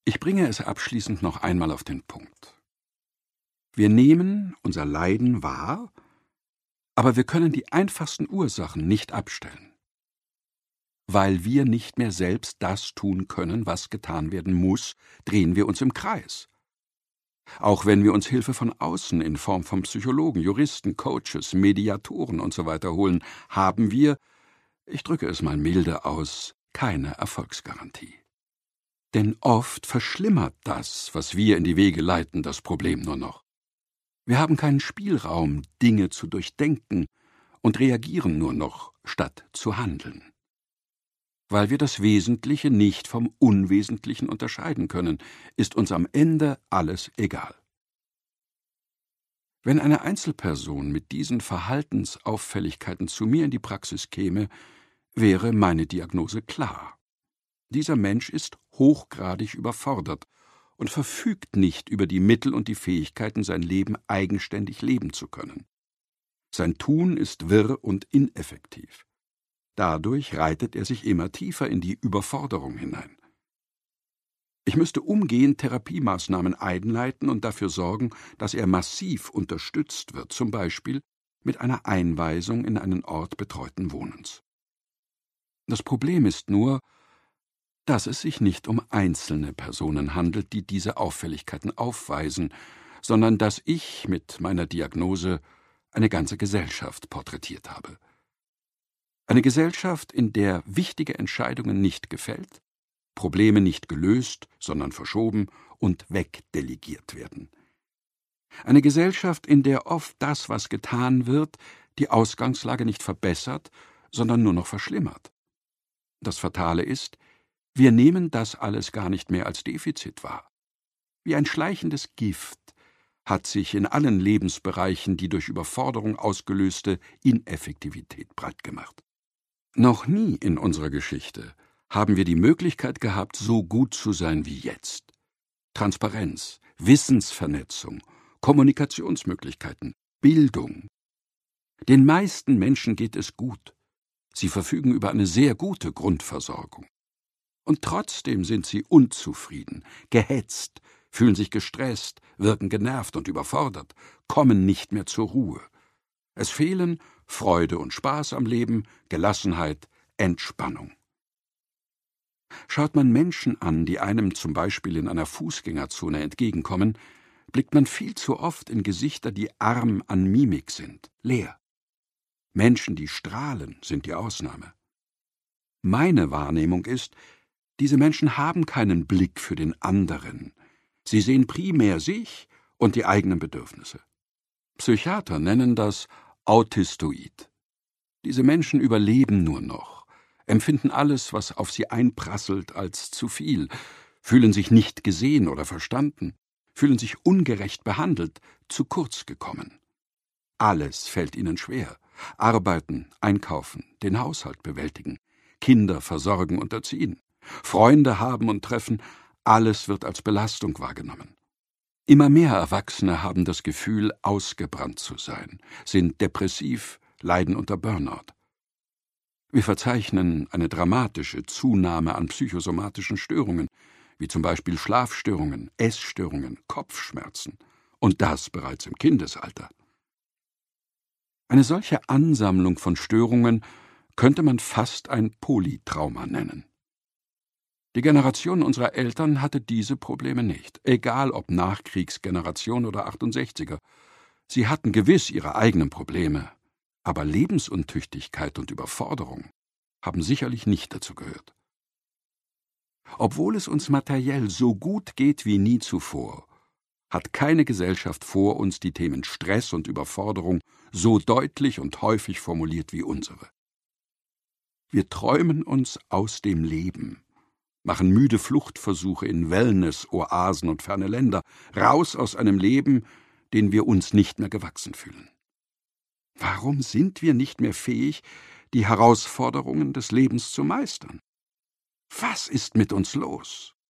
Ich bringe es abschließend noch einmal auf den Punkt. Wir nehmen unser Leiden wahr, aber wir können die einfachsten Ursachen nicht abstellen. Weil wir nicht mehr selbst das tun können, was getan werden muss, drehen wir uns im Kreis. Auch wenn wir uns Hilfe von außen in Form von Psychologen, Juristen, Coaches, Mediatoren usw. holen, haben wir, ich drücke es mal milde aus, keine Erfolgsgarantie. Denn oft verschlimmert das, was wir in die Wege leiten, das Problem nur noch. Wir haben keinen Spielraum, Dinge zu durchdenken und reagieren nur noch, statt zu handeln. Weil wir das Wesentliche nicht vom Unwesentlichen unterscheiden können, ist uns am Ende alles egal. Wenn eine Einzelperson mit diesen Verhaltensauffälligkeiten zu mir in die Praxis käme, wäre meine Diagnose klar. Dieser Mensch ist hochgradig überfordert und verfügt nicht über die Mittel und die Fähigkeiten, sein Leben eigenständig leben zu können. Sein Tun ist wirr und ineffektiv. Dadurch reitet er sich immer tiefer in die Überforderung hinein. Ich müsste umgehend Therapiemaßnahmen einleiten und dafür sorgen, dass er massiv unterstützt wird, zum Beispiel mit einer Einweisung in einen Ort betreuten Wohnens. Das Problem ist nur, dass es sich nicht um einzelne Personen handelt, die diese Auffälligkeiten aufweisen, sondern dass ich mit meiner Diagnose eine ganze Gesellschaft porträtiert habe. Eine Gesellschaft, in der wichtige Entscheidungen nicht gefällt, Probleme nicht gelöst, sondern verschoben und wegdelegiert werden. Eine Gesellschaft, in der oft das, was getan wird, die Ausgangslage nicht verbessert, sondern nur noch verschlimmert. Das Fatale ist, wir nehmen das alles gar nicht mehr als Defizit wahr. Wie ein schleichendes Gift hat sich in allen Lebensbereichen die durch Überforderung ausgelöste Ineffektivität breitgemacht. Noch nie in unserer Geschichte haben wir die Möglichkeit gehabt, so gut zu sein wie jetzt. Transparenz, Wissensvernetzung, Kommunikationsmöglichkeiten, Bildung. Den meisten Menschen geht es gut. Sie verfügen über eine sehr gute Grundversorgung. Und trotzdem sind sie unzufrieden, gehetzt, fühlen sich gestresst, wirken genervt und überfordert, kommen nicht mehr zur Ruhe. Es fehlen Freude und Spaß am Leben, Gelassenheit, Entspannung. Schaut man Menschen an, die einem zum Beispiel in einer Fußgängerzone entgegenkommen, blickt man viel zu oft in Gesichter, die arm an Mimik sind, leer. Menschen, die strahlen, sind die Ausnahme. Meine Wahrnehmung ist, diese Menschen haben keinen Blick für den anderen. Sie sehen primär sich und die eigenen Bedürfnisse. Psychiater nennen das Autistoid. Diese Menschen überleben nur noch, empfinden alles, was auf sie einprasselt, als zu viel, fühlen sich nicht gesehen oder verstanden, fühlen sich ungerecht behandelt, zu kurz gekommen. Alles fällt ihnen schwer. Arbeiten, einkaufen, den Haushalt bewältigen, Kinder versorgen und erziehen, Freunde haben und treffen, alles wird als Belastung wahrgenommen. Immer mehr Erwachsene haben das Gefühl, ausgebrannt zu sein, sind depressiv, leiden unter Burnout. Wir verzeichnen eine dramatische Zunahme an psychosomatischen Störungen, wie zum Beispiel Schlafstörungen, Essstörungen, Kopfschmerzen, und das bereits im Kindesalter. Eine solche Ansammlung von Störungen könnte man fast ein Polytrauma nennen. Die Generation unserer Eltern hatte diese Probleme nicht, egal ob Nachkriegsgeneration oder 68er. Sie hatten gewiss ihre eigenen Probleme, aber Lebensuntüchtigkeit und Überforderung haben sicherlich nicht dazu gehört. Obwohl es uns materiell so gut geht wie nie zuvor, hat keine Gesellschaft vor uns die Themen Stress und Überforderung so deutlich und häufig formuliert wie unsere. Wir träumen uns aus dem Leben, machen müde Fluchtversuche in Wellness-Oasen und ferne Länder, raus aus einem Leben, den wir uns nicht mehr gewachsen fühlen. Warum sind wir nicht mehr fähig, die Herausforderungen des Lebens zu meistern? Was ist mit uns los?